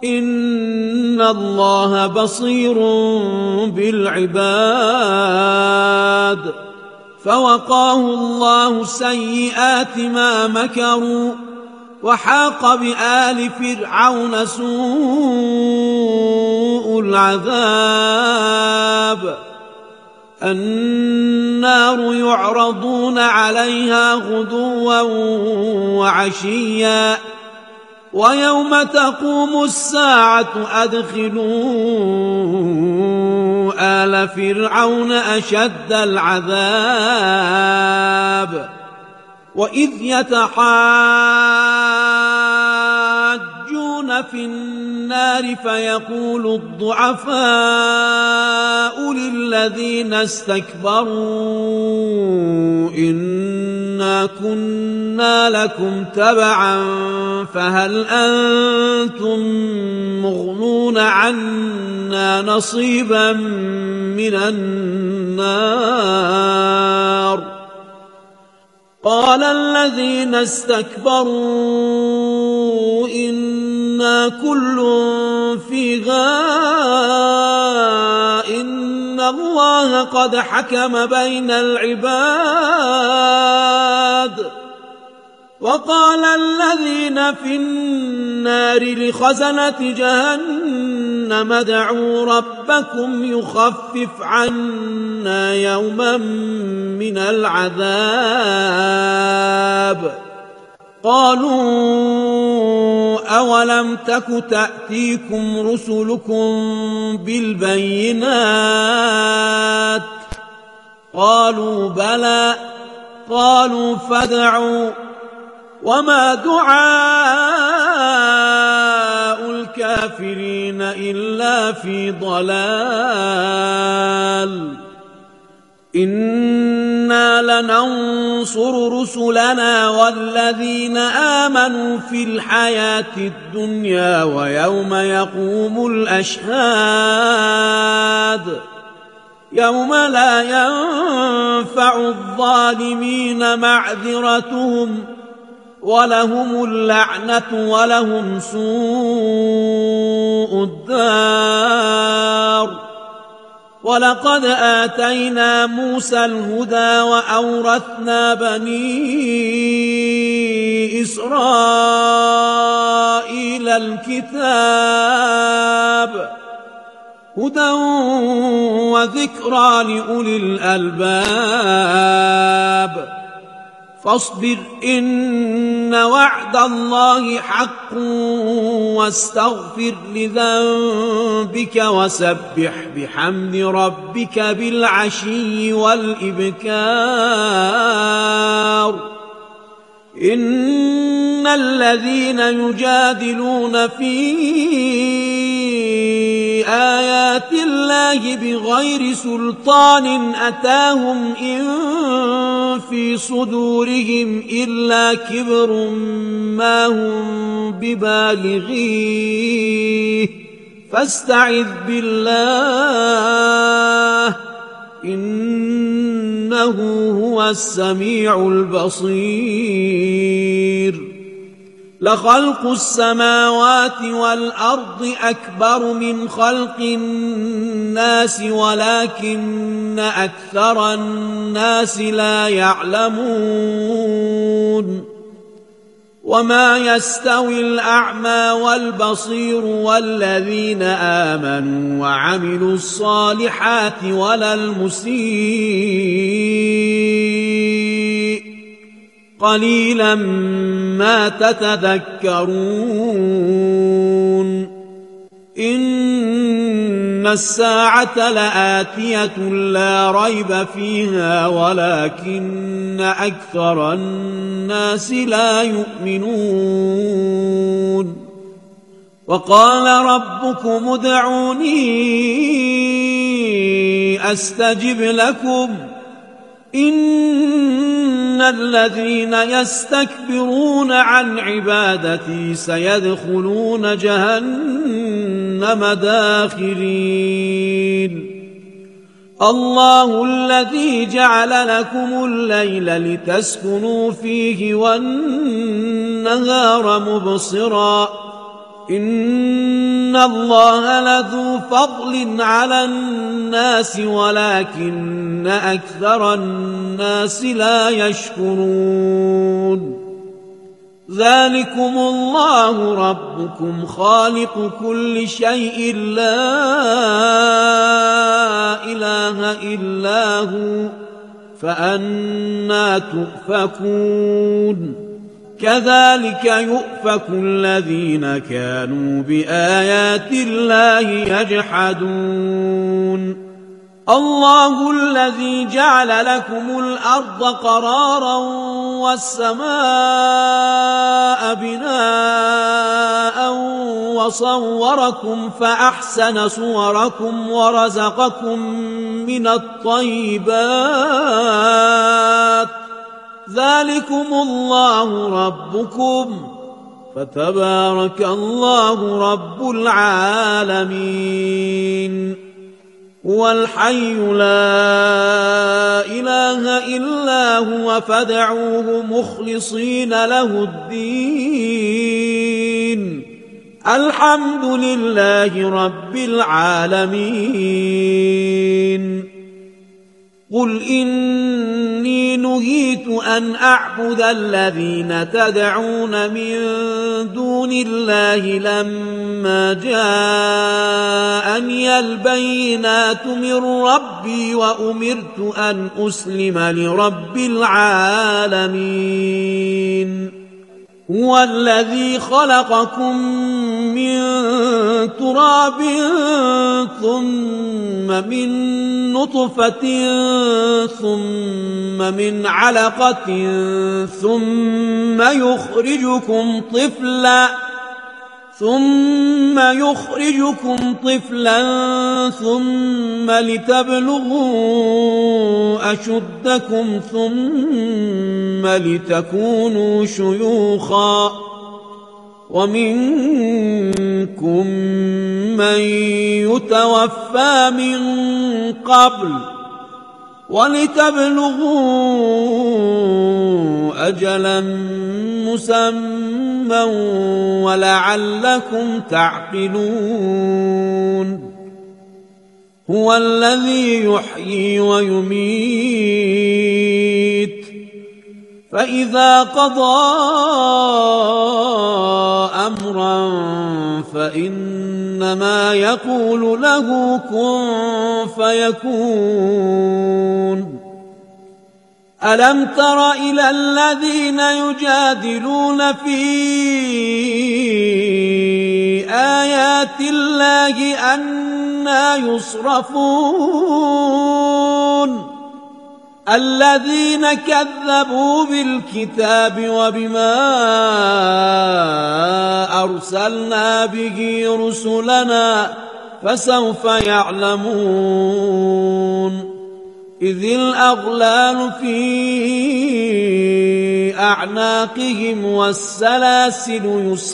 إن الله بصير بالعباد. فوقاه الله سيئات ما مكروا وحاق بآل فرعون سوء العذاب. النار يعرضون عليها غدوا وعشيا ويوم تقوم الساعة أدخلوا آل فرعون أشد العذاب. وإذ يتحاجون في النار فيقول الضعفاء للذين استكبروا إنا كنا لكم تبعا فهل أنتم مغنون عنا نصيبا من النار. قال الذين استكبروا إنا كل فيها إن الله قد حكم بين العباد. وقال الذين في النار لخزنة جهنم ادعوا ربكم يخفف عنا يوما من العذاب. قالوا أولم تك تأتيكم رسلكم بالبينات؟ قالوا بلى. قالوا فادعوا. وما دعاء الكافرين إلا في ضلال. إنا لننصر رسلنا والذين آمنوا في الحياة الدنيا ويوم يقوم الأشهاد يوم لا ينفع الظالمين معذرتهم ولهم اللعنة ولهم سوء الدار. ولقد آتينا موسى الهدى وأورثنا بني إسرائيل الكتاب هدى وذكرى لأولي الألباب. فاصبر إن وعد الله حق واستغفر لذنبك وسبح بحمد ربك بالعشي والإبكار. إن الذين يجادلون في آيات الله بغير سلطان أتاهم إن في صدورهم إلا كبر ما هم ببالغيه فاستعذ بالله إنه هو السميع البصير. لخلق السماوات والأرض أكبر من خلق الناس ولكن أكثر الناس لا يعلمون. وما يستوي الأعمى والبصير والذين آمنوا وعملوا الصالحات ولا المسيء قليلا ما تتذكرون. إن الساعة لآتية لا ريب فيها ولكن أكثر الناس لا يؤمنون. وقال ربكم ادعوني أستجب لكم إن الذين يستكبرون عن عبادتي سيدخلون جهنم داخرين. الله الذي جعل لكم الليل لتسكنوا فيه والنهار مبصرا إن إن الله لذو فضل على الناس ولكن أكثر الناس لا يشكرون ذلكم الله ربكم خالق كل شيء لا إله إلا هو فأنى تؤفكون كذلك يؤفك الذين كانوا بآيات الله يجحدون الله الذي جعل لكم الأرض قرارا والسماء بناء وصوركم فأحسن صوركم ورزقكم من الطيبات ذلكم الله ربكم فتبارك الله رب العالمين هو الحي لا إله إلا هو فادعوه مخلصين له الدين الحمد لله رب العالمين قل إني نهيت أن أعبد الذين تدعون من دون الله لما جاءني البينات من ربي وأمرت أن أسلم لرب العالمين هو الذي خلقكم من تراب ثم من نطفة ثم من علقة ثم يخرجكم طفلا ثم لتبلغوا أشدكم ثم لتكونوا شيوخا ومنكم من يتوفى من قبل ولتبلغوا أجلا مسمى ولعلكم تعقلون هو الذي يحيي ويميت فإذا قضى أمرا فإنما يقول له كن فيكون ألم تر إلى الذين يجادلون في آيات الله أنى يصرفون الذين كذبوا بالكتاب وبما أرسلنا به رسلنا فسوف يعلمون إذ الأغلال في أعناقهم والسلاسل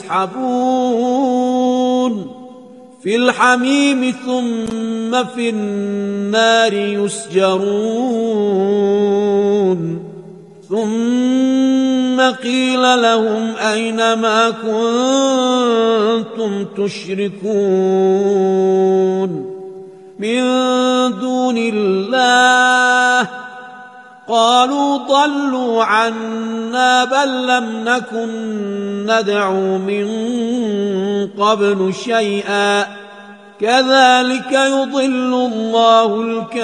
يسحبون في الحميم ثم في النار يسجرون ثم قيل لهم أين ما كنتم تشركون من دون الله قالوا ضلوا عنا بل لم نكن ندعو من قبل شيئا كذلك يضل الله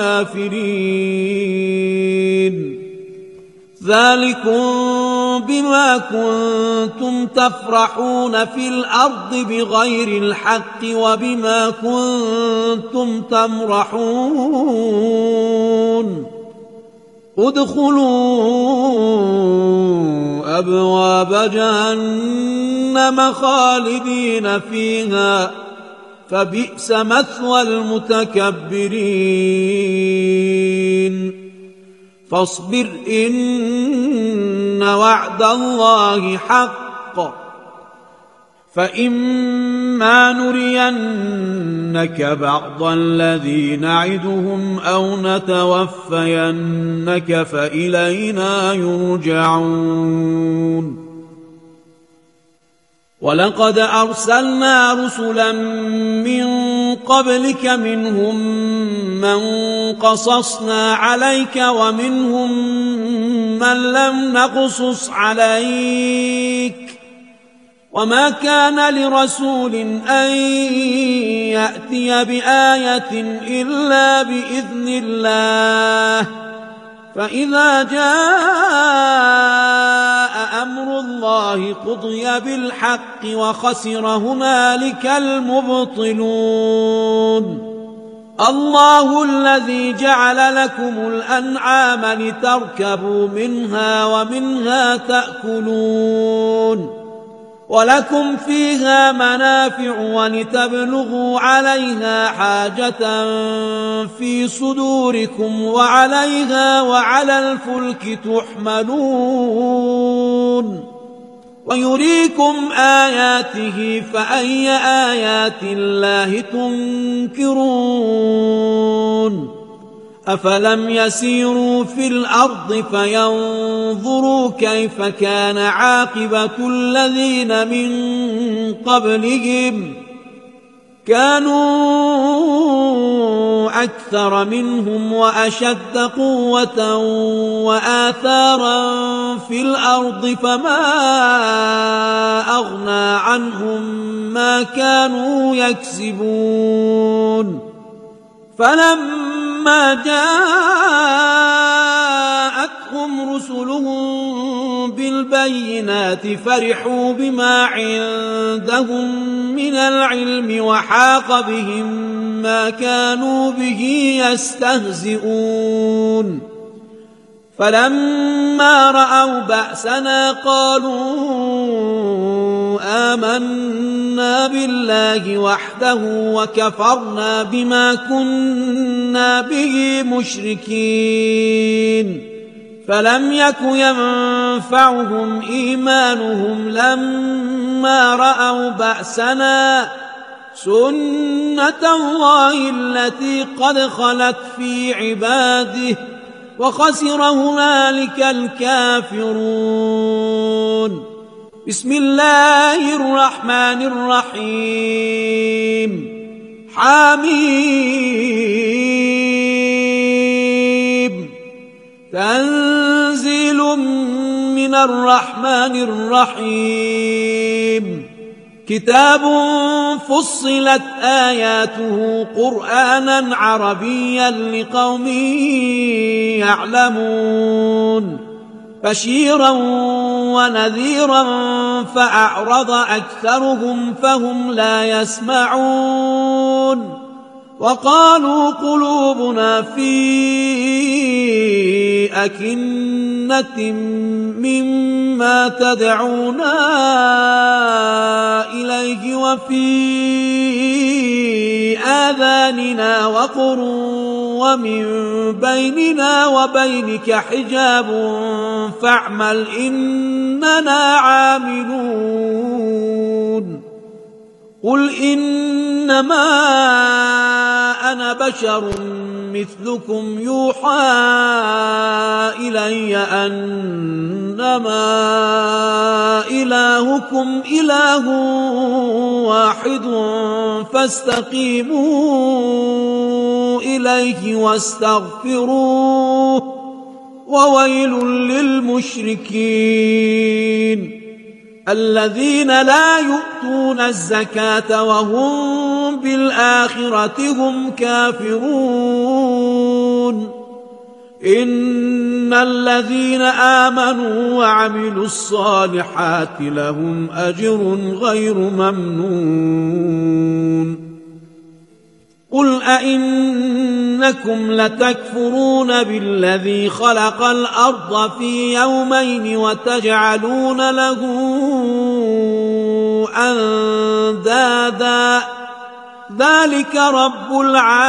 الكافرين ذلكم بما كنتم تفرحون في الأرض بغير الحق وبما كنتم تمرحون ادخلوا أبواب جهنم خالدين فيها فبئس مثوى المتكبرين فاصبر إن وعد الله حق فإما نرينك بعض الذي نعدهم أو نتوفينك فإلينا يرجعون ولقد أرسلنا رسلا من قبلك منهم من قصصنا عليك ومنهم من لم نقصص عليك وما كان لرسول أن يأتي بآية إلا بإذن الله فإذا جاء أمر الله قضي بالحق وخسر هنالك المبطلون الله الذي جعل لكم الأنعام لتركبوا منها ومنها تأكلون ولكم فيها منافع ولتبلغوا عليها حاجة في صدوركم وعليها وعلى الفلك تحملون ويريكم آياته فأي آيات الله تنكرون أفلم يسيروا في الأرض فينظروا كيف كان عاقبة الذين من قبلهم كانوا أكثر منهم وأشد قوة وآثارا في الأرض فما أغنى عنهم ما كانوا يكسبون فلما جاءتهم رسلهم بالبينات فرحوا بما عندهم من العلم وحاق بهم ما كانوا به يستهزئون فلما رأوا بأسنا قالوا آمنا بالله وحده وكفرنا بما كنا به مشركين فلم يك ينفعهم إيمانهم لما رأوا بأسنا سنة الله التي قد خلت في عباده وخسر هنالك الكافرون بسم الله الرحمن الرحيم حميم تنزيل من الرحمن الرحيم كتاب فصلت آياته قرآنا عربيا لقوم يعلمون بشيرا ونذيرا فأعرض أكثرهم فهم لا يسمعون وقالوا قلوبنا في أكنة مما تدعونا إليه وفي آذاننا وقر ومن بيننا وبينك حجاب فاعمل إننا عاملون قل إنما أنا بشر مثلكم يوحى إلي أنما إلهكم إله واحد فاستقيموا إليه واستغفروه وويل للمشركين الذين لا يؤتون الزكاة وهم بالآخرة هم كافرون إن الذين آمنوا وعملوا الصالحات لهم أجر غير ممنون قل أئنكم لتكفرون بالذي خلق الأرض في يومين وتجعلون له أندادا ذلك رب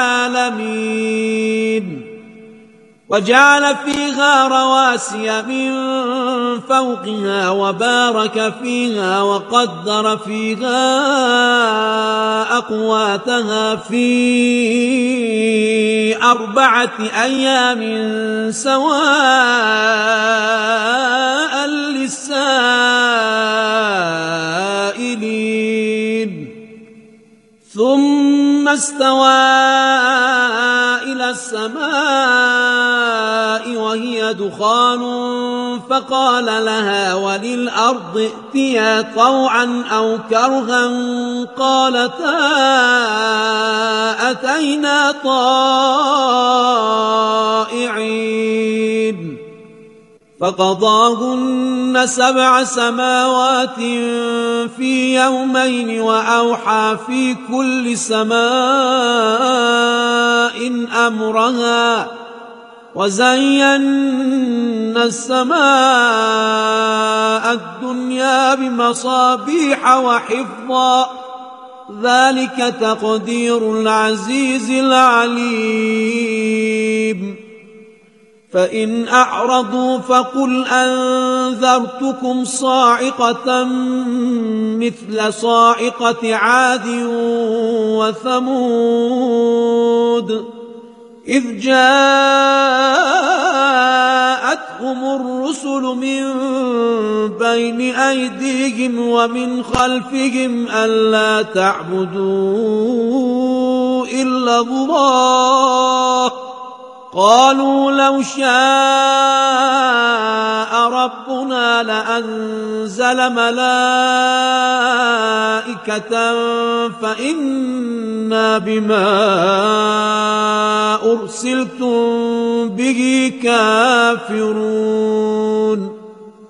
العالمين وجعل فيها رواسي من فوقها وبارك فيها وقدر فيها أقواتها في 4 أيام سواء آفلين ثم استوى إلى السماء وهي دخان فقال لها وللأرض ائتيا طوعا أو كرها قالتا أتينا طائعين فقضاهن 7 سماوات في يومين وأوحى في كل سماء أمرها وزينا السماء الدنيا بمصابيح وحفظا ذلك تقدير العزيز العليم فإن أعرضوا فقل أنذرتكم صاعقة مثل صاعقة عاد وثمود إذ جاءتهم الرسل من بين أيديهم ومن خلفهم ألا تعبدوا إلا الله قالوا لو شاء ربنا لأنزل ملائكة فإنا بما أرسلتم به كافرون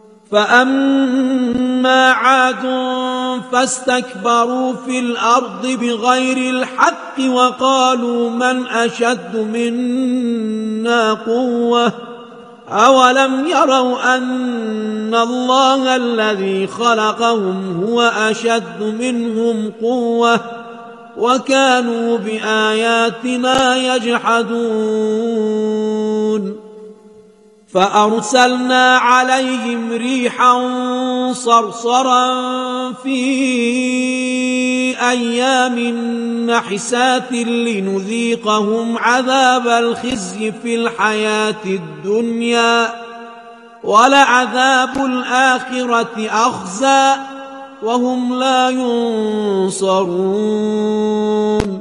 فأما عاد فاستكبروا في الأرض بغير الحق وقالوا من أشد منا قوة أولم يروا أن الله الذي خلقهم هو أشد منهم قوة وكانوا بآياتنا يجحدون فأرسلنا عليهم ريحا صرصرا في أيام نحسات لنذيقهم عذاب الخزي في الحياة الدنيا ولعذاب الآخرة أخزى وهم لا ينصرون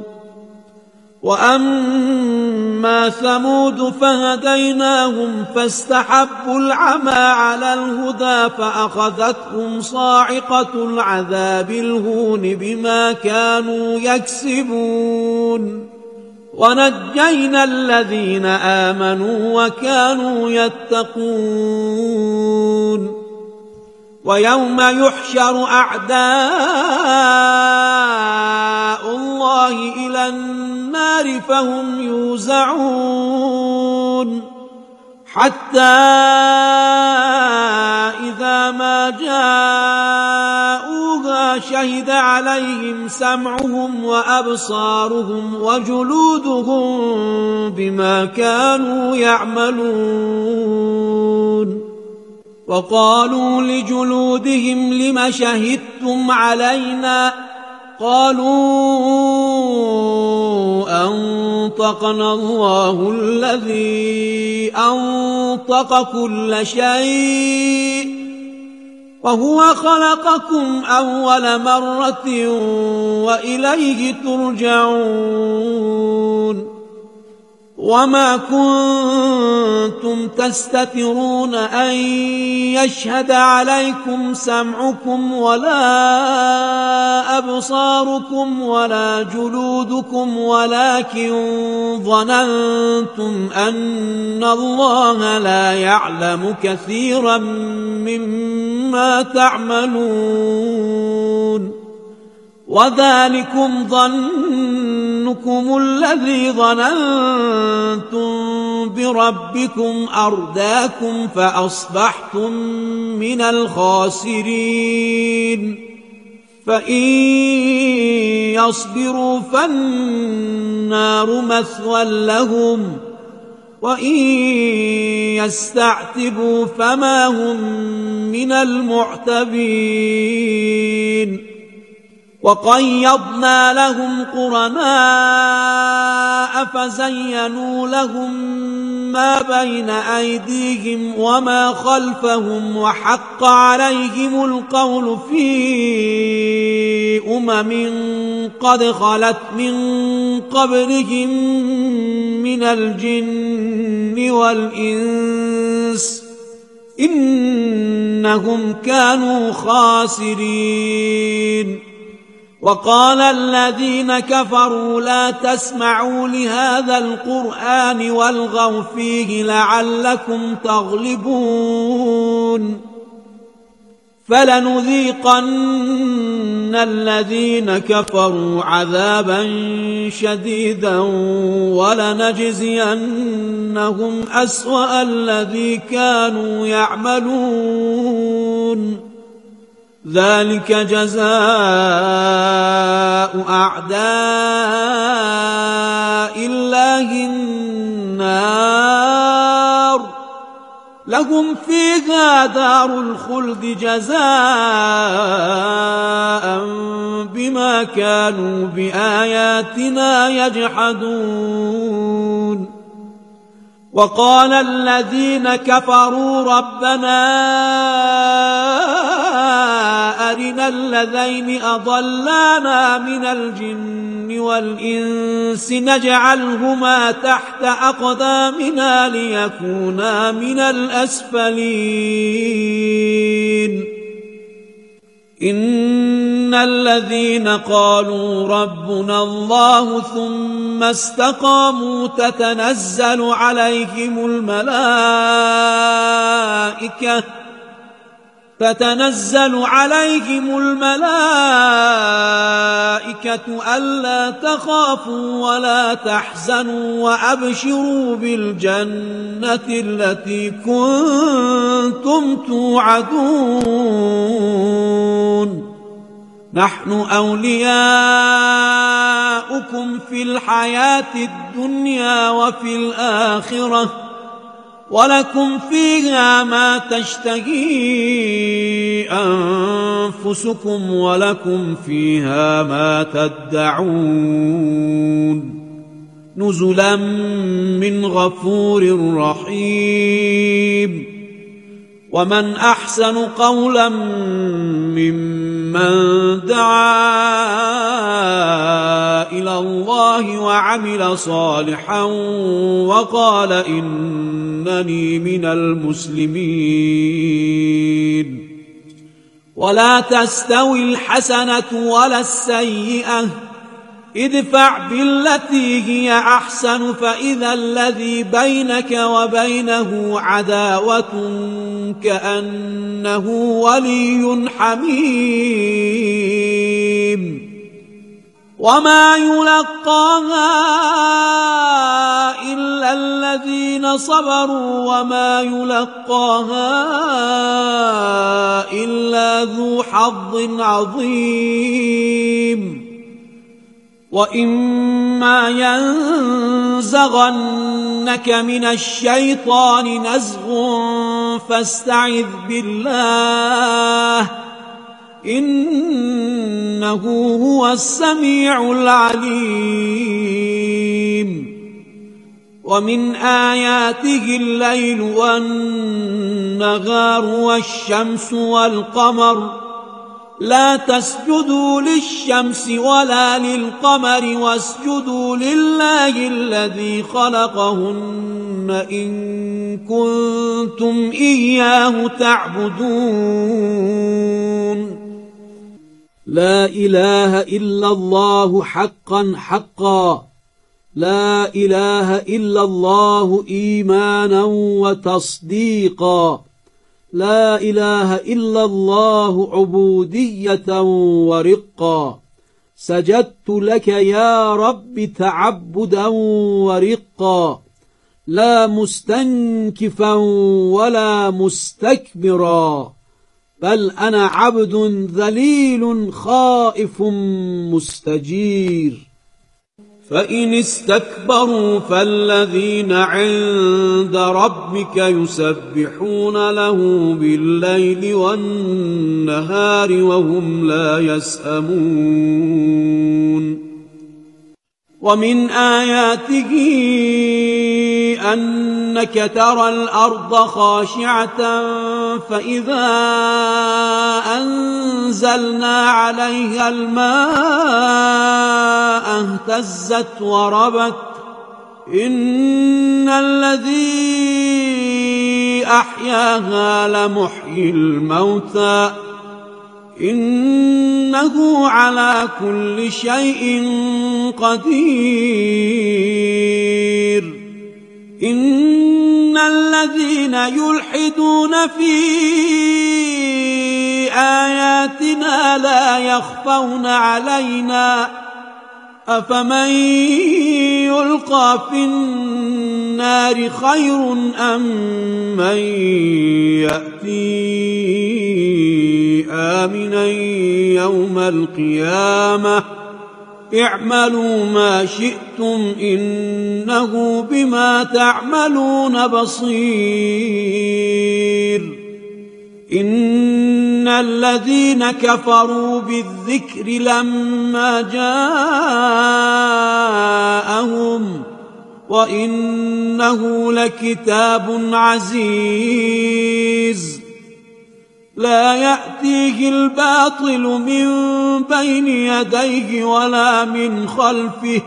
وأما ثمود فهديناهم فاستحبوا العمى على الهدى فأخذتهم صاعقة العذاب الهون بما كانوا يكسبون ونجينا الذين آمنوا وكانوا يتقون ويوم يحشر أعداء الله إلى النار فهم يوزعون حتى إذا ما جاءوها شهد عليهم سمعهم وأبصارهم وجلودهم بما كانوا يعملون وقالوا لجلودهم لم شهدتم علينا قالوا أنطقنا الله الذي أنطق كل شيء وهو خلقكم أول مرة وإليه ترجعون وما كنتم تستترون أن يشهد عليكم سمعكم ولا أبصاركم ولا جلودكم ولكن ظننتم أن الله لا يعلم كثيرا مما تعملون وذلكم ظنكم الذي ظننتم بربكم أرداكم فأصبحتم من الخاسرين فإن يصبروا فالنار مثوى لهم وإن يستعتبوا فما هم من المعتبين وقيضنا لهم قرناء فزينوا لهم ما بين أيديهم وما خلفهم وحق عليهم القول في قد خلت من قبلهم من الجن والإنس إنهم كانوا خاسرين. وقال الذين كفروا لا تسمعوا لهذا القرآن والغوا فيه لعلكم تغلبون. فلنذيقن الذين كفروا عذابا شديدا ولنجزينهم أسوأ الذي كانوا يعملون. ذلك جزاء أعداء الله النار لهم فيها دار الخلد جزاء بما كانوا بآياتنا يجحدون. وقال الذين كفروا ربنا أرنا الذين أضلانا من الجن والإنس نجعلهما تحت أقدامنا ليكونا من الأسفلين. إن الذين قالوا ربنا الله ثم استقاموا تتنزل عليهم الملائكة ألا تخافوا ولا تحزنوا وأبشروا بالجنة التي كنتم توعدون. نحن أولياؤكم في الحياة الدنيا وفي الآخرة ولكم فيها ما تشتهي أنفسكم ولكم فيها ما تدعون. نزلا من غفور رحيم. ومن أحسن قولا ممن دعا إلى الله وعمل صالحا وقال إنني من المسلمين. ولا تستوي الحسنة ولا السيئة ادفع بالتي هي أحسن فإذا الذي بينك وبينه عداوة كأنه ولي حميم. وما يلقاها إلا الذين صبروا وما يلقاها إلا ذو حظ عظيم. وإما ينزغنك من الشيطان نزغ فاستعذ بالله إنه هو السميع العليم. ومن آياته الليل والنهار والشمس والقمر لا تسجدوا للشمس ولا للقمر واسجدوا لله الذي خلقهن إن كنتم إياه تعبدون. لا إله إلا الله حقا حقا. لا إله إلا الله إيمانا وتصديقا. لا إله إلا الله عبودية ورقا. سجدت لك يا رب تعبدا ورقا. لا مستنكفا ولا مستكبرا بل أنا عبد ذليل خائف مستجير. فإن استكبروا فالذين عند ربك يسبحون له بالليل والنهار وهم لا يسأمون ومن آياته أنك ترى الأرض خاشعة فإذا أنزلنا عليها الماء اهتزت وربت إن الذي أحياها لمحيي الموتى إنه على كل شيء قدير إن الذين يلحدون في آياتنا لا يخفون علينا أفمن يلقى في النار خير أم من يأتي آمنا يوم القيامة اعملوا ما شئتم إنه بما تعملون بصير إن الذين كفروا بالذكر لما جاءهم وإنه لكتاب عزيز لا يأتيه الباطل من بين يديه ولا من خلفه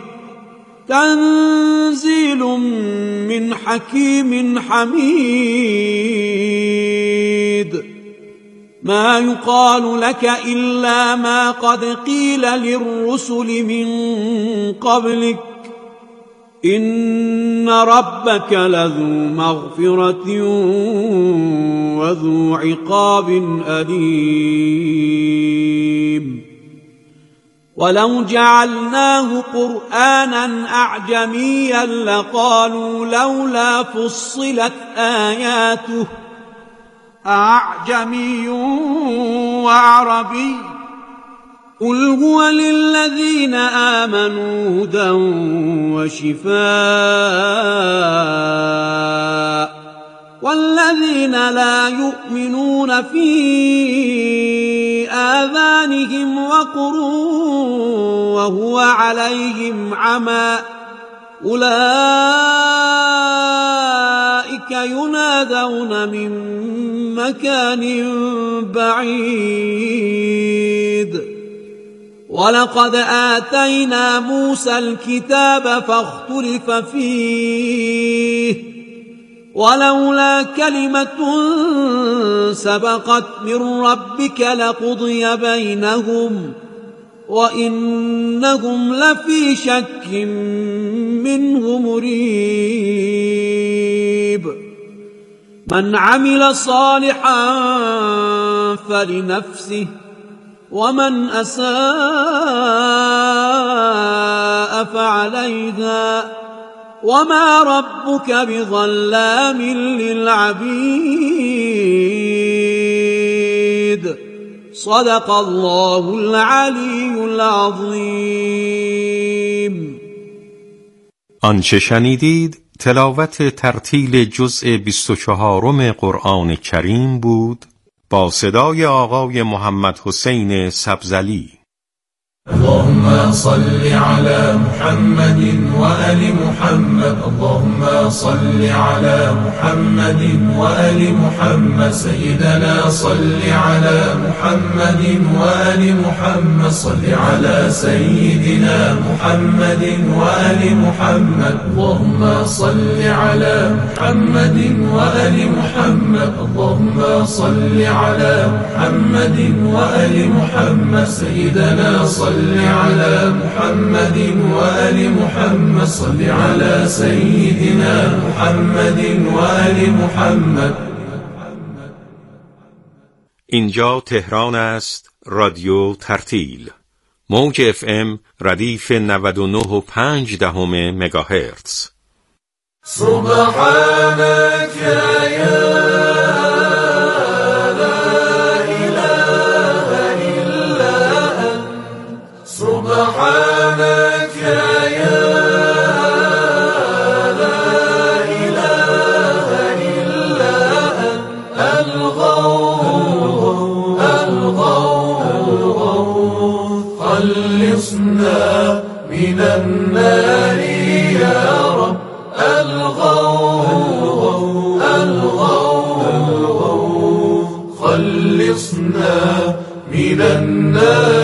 تنزيل من حكيم حميد ما يقال لك إلا ما قد قيل للرسل من قبلك إن ربك لذو مغفرة وذو عقاب أليم ولو جعلناه قرآنا أعجميا لقالوا لولا فصلت آياته أعجمي وعربي قل هو للذين آمنوا هدى وشفاء والذين لا يؤمنون في آذانهم وقر وهو عليهم عمى أولئك ينادون من مكان بعيد ولقد آتينا موسى الكتاب فاختلف فيه ولولا كلمة سبقت من ربك لقضي بينهم وإنهم لفي شك منه مريب من عمل صالحا فلنفسه ومن أساء فعليها وما ربك بظلام للعبيد صدق الله العلی العظیم. آنچه شنیدید تلاوت ترتیل جزء 24 قرآن کریم بود با صدای آقای محمد حسین سبزلی. اللهم صل على محمد وآل محمد اللهم صل على محمد وآل محمد سيدنا صل على محمد وآل محمد صل على سيدنا محمد وآل محمد اللهم صل على محمد وآل محمد اللهم صل على محمد وآل محمد سيدنا صل على محمد وآل محمد صل على سيدنا محمد وآل محمد. اینجا تهران است. رادیو ترتیل موج FM ردیف 99.5 مگاهرتز. سبحانك يا سبحانك يا النار يا رب الغوث الغوث خلصنا من النار